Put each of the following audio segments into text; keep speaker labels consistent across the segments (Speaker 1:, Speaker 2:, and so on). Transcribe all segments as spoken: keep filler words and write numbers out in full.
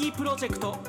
Speaker 1: ティプロジェクト。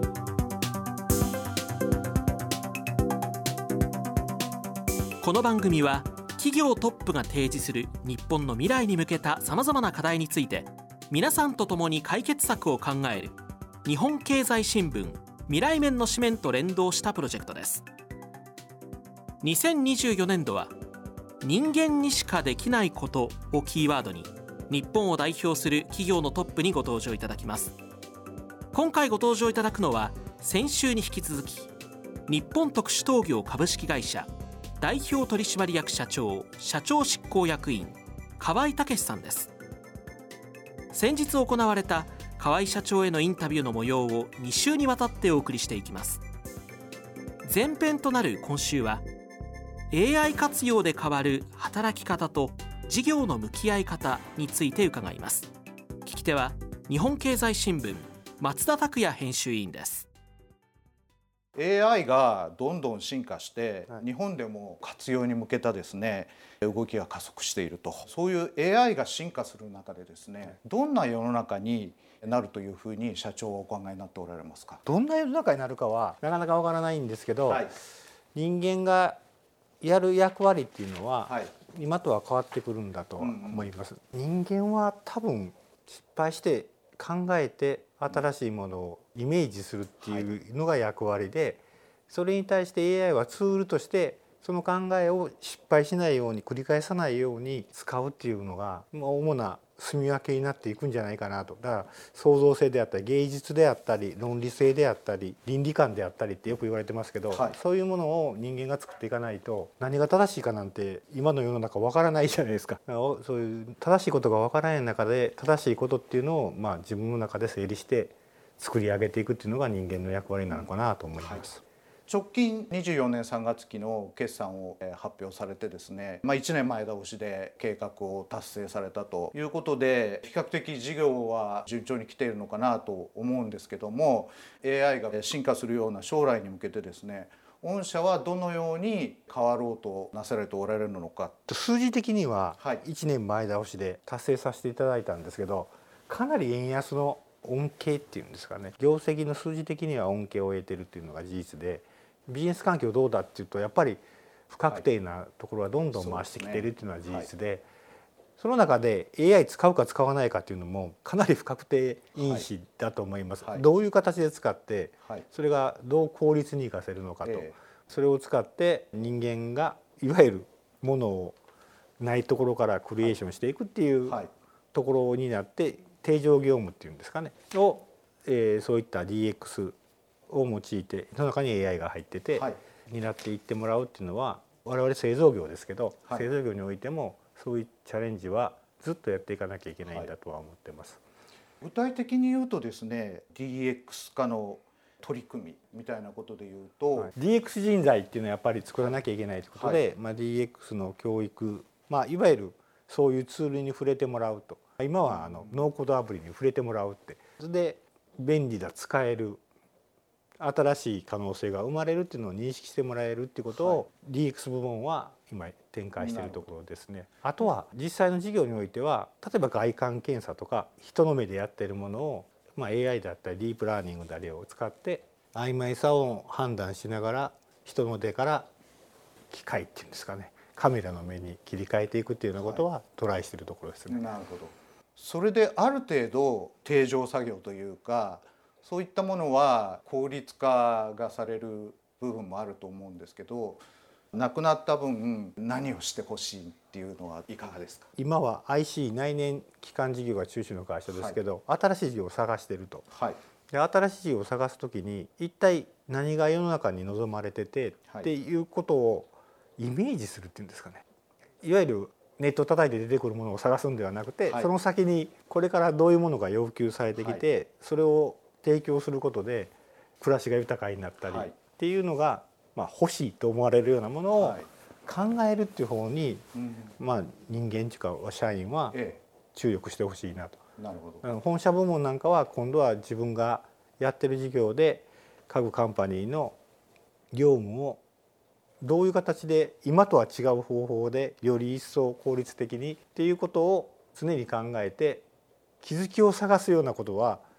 Speaker 1: この番組は企業トップが提示する日本の未来に向けたさまざまな課題について皆さんと共に解決策を考える日本経済新聞未来面の紙面と連動したプロジェクトです。にせんにじゅうよねんどは人間にしかできないことをキーワードに日本を代表する企業のトップにご登場いただきます。今回ご登場いただくのは先週に引き続き日本特殊陶業株式会社代表取締役社長社長執行役員河合武さんです。先日行われた河合社長へのインタビューの模様をに週にわたってお送りしていきます。前編となる今週は エーアイ 活用で変わる働き方と事業の向き合い方について伺います。聞き手は日本経済新聞松田拓也編集委員です。
Speaker 2: エーアイ がどんどん進化して、はい、日本でも活用に向けたですね動きが加速していると。そういう エーアイ が進化する中でですね、どんな世の中になるというふうに社長はお考えになっておられますか？
Speaker 3: どんな世の中になるかはなかなかわからないんですけど、はい、人間がやる役割っていうのは、はい、今とは変わってくるんだと思います、うんうん、人間は多分失敗して考えて新しいものをイメージするっていうのが役割で、はい、それに対して エーアイ はツールとしてその考えを失敗しないように繰り返さないように使うっていうのが主な住み分けになっていくんじゃないかなと。だから創造性であったり芸術であったり論理性であったり倫理観であったりってよく言われてますけど、はい、そういうものを人間が作っていかないと何が正しいかなんて今の世の中わからないじゃないですか。そういう正しいことがわからない中で正しいことっていうのをまあ自分の中で整理して作り上げていくっていうのが人間の役割なのかなと思います、はい。
Speaker 2: 直近にじゅうよねんさんがつきの決算を発表されてですね、まあ、いちねんまえ倒しで計画を達成されたということで比較的事業は順調に来ているのかなと思うんですけども、 エーアイ が進化するような将来に向けてですね、御社はどのように変わろうとなされておられるのか。
Speaker 3: 数字的にはいちねんまえ倒しで達成させていただいたんですけど、かなり円安の恩恵っていうんですかね、業績の数字的には恩恵を得ているというのが事実で、ビジネス環境どうだっていうとやっぱり不確定なところはどんどん回してきているっていうのは事実で、はい、その中で エーアイ 使うか使わないかっていうのもかなり不確定因子だと思います、はい、どういう形で使ってそれがどう効率に生かせるのかと、えー、それを使って人間がいわゆるものをないところからクリエーションしていくっていうところになって定常業務っていうんですかねを、えー、そういった ディーエックスを用いてその中に エーアイ が入ってて、はい、担っていってもらうっていうのは我々製造業ですけど、はい、製造業においてもそういうチャレンジはずっとやっていかなきゃいけないんだとは思ってます、
Speaker 2: はい、具体的に言うとですね ディーエックス 化の取り組みみたいなことで言うと、はい、
Speaker 3: ディーエックス 人材っていうのはやっぱり作らなきゃいけないということで、はいまあ、ディーエックス の教育、まあ、いわゆるそういうツールに触れてもらうと、今はあのノーコードアプリに触れてもらうって、それで便利だ使える新しい可能性が生まれるっていうのを認識してもらえるっていうことを、はい、ディーエックス 部門は今展開しているところですね。あとは実際の事業においては例えば外観検査とか人の目でやっているものを、まあ、エーアイ だったりディープラーニングだりを使って曖昧さを判断しながら人の手から機械っていうんですかねカメラの目に切り替えていくっていうようなことはトライしているところですね、
Speaker 2: はい、なるほど。それである程度定常作業というかそういったものは効率化がされる部分もあると思うんですけど、なくなった分何をしてほしいっていうのはいかがですか？
Speaker 3: 今は アイシー 内燃機関事業が中心の会社ですけど、はい、新しい事業を探していると、はい、で新しい事業を探すときに一体何が世の中に望まれてて、はい、っていうことをイメージするっていうんですかね、いわゆるネット叩いて出てくるものを探すんではなくて、はい、その先にこれからどういうものが要求されてきて、はい、それを提供することで暮らしが豊かになったりっていうのが、まあ、欲しいと思われるようなものを考えるっていう方に、まあ、人間というか社員は注力してほしいなと。
Speaker 2: なるほど。
Speaker 3: 本社部門なんかは今度は自分がやってる事業で各カンパニーの業務をどういう形で今とは違う方法でより一層効率的にっていうことを常に考えて気づきを探すようなことは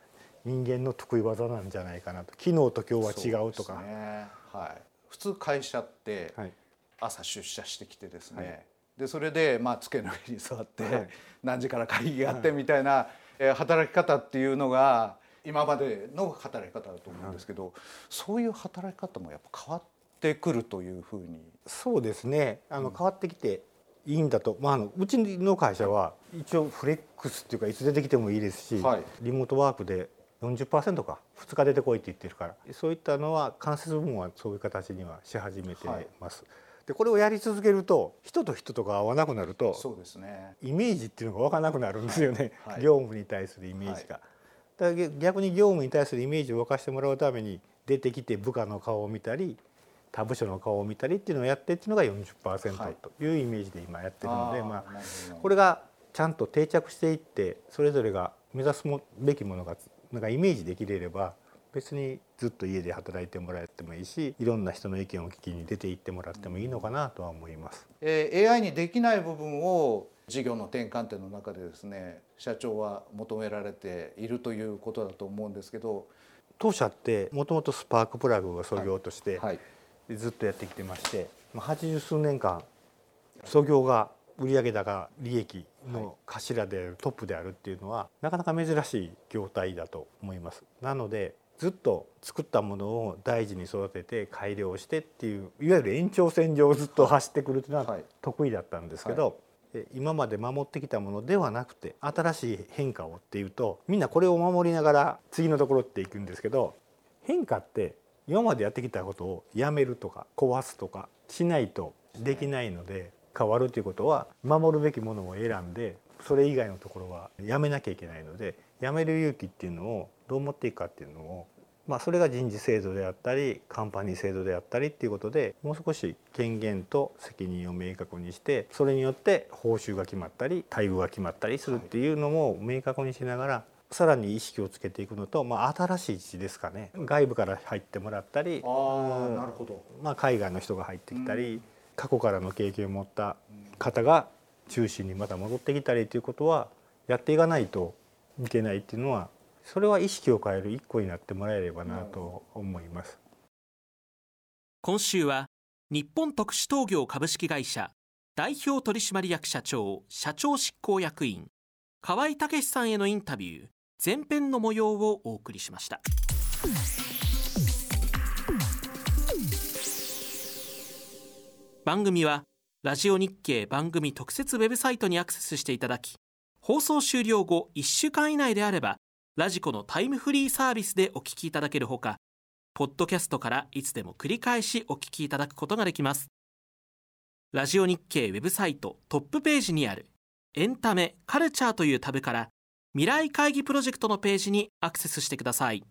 Speaker 3: 人間の得意技なんじゃないかなと。昨日と今日は違うとか。
Speaker 2: そうですね、はい、普通会社って朝出社してきてですね、はい、でそれでまあ机の上に座って、はい、何時から会議があってみたいな、はいえー、働き方っていうのが今までの働き方だと思うんですけど、はい、そういう働き方もやっぱ変わってくるというふうに。
Speaker 3: そうですね、あの変わってきていいんだと、まあ、あのうちの会社は一応フレックスっていうかいつ出てきてもいいですし、はい、リモートワークで よんじゅっパーセント かふつか出てこいって言ってるから、そういったのは間接部門はそういう形にはし始めてます、はい、でこれをやり続けると人と人とが合わなくなると、
Speaker 2: そうですね、
Speaker 3: イメージっていうのが分からなくなるんですよね、はいはい、業務に対するイメージが、はい、だから逆に業務に対するイメージを沸かしてもらうために出てきて部下の顔を見たり他部署の顔を見たりっていうのをやってっていうのが よんじゅっパーセント というイメージで今やってるので、はい、まあ、これがちゃんと定着していってそれぞれが目指すべきものがなんかイメージできれれば別にずっと家で働いてもらってもいいし、いろんな人の意見を聞きに出ていってもらってもいいのかなとは思います。
Speaker 2: えー、エーアイ にできない部分を事業の転換点の中でですね、社長は求められているということだと思うんですけど、
Speaker 3: 当社ってもともとスパークプラグが創業として、はいはい、ずっとやってきてまして、はちじゅうすうねんかん創業が売上高利益の頭であるトップであるっていうのはなかなか珍しい業態だと思います。なのでずっと作ったものを大事に育てて改良してっていういわゆる延長線上をずっと走ってくるというのは得意だったんですけど、はいはい、今まで守ってきたものではなくて新しい変化をっていうとみんなこれを守りながら次のところっていくんですけど、変化って今までやってきたことをやめるとか壊すとかしないとできないので、変わるということは守るべきものを選んでそれ以外のところはやめなきゃいけないので、やめる勇気っていうのをどう持っていくかっていうのを、まあ、それが人事制度であったりカンパニー制度であったりっていうことでもう少し権限と責任を明確にして、それによって報酬が決まったり待遇が決まったりするっていうのも明確にしながらさらに意識をつけていくのと、まあ、新しい地ですかね、外部から入ってもらったり、
Speaker 2: あ、なるほど、
Speaker 3: まあ、海外の人が入ってきたり、うん、過去からの経験を持った方が中心にまた戻ってきたりということはやっていかないといけないっていうのは、それは意識を変える一個になってもらえればなと思います。
Speaker 1: 今週は日本特殊陶業株式会社代表取締役社長社長執行役員河合武さんへのインタビュー前編の模様をお送りしました。番組はラジオ日経番組特設ウェブサイトにアクセスしていただき、放送終了後いっしゅうかん以内であればラジコのタイムフリーサービスでお聞きいただけるほか、ポッドキャストからいつでも繰り返しお聞きいただくことができます。ラジオ日経ウェブサイトトップページにあるエンタメ・カルチャーというタブから未来会議プロジェクトのページにアクセスしてください。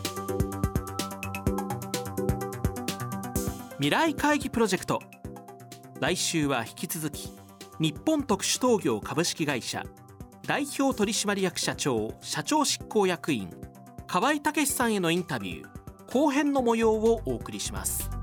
Speaker 1: 未来会議プロジェクト、来週は引き続き日本特殊陶業株式会社代表取締役社長社長執行役員河合武さんへのインタビュー後編の模様をお送りします。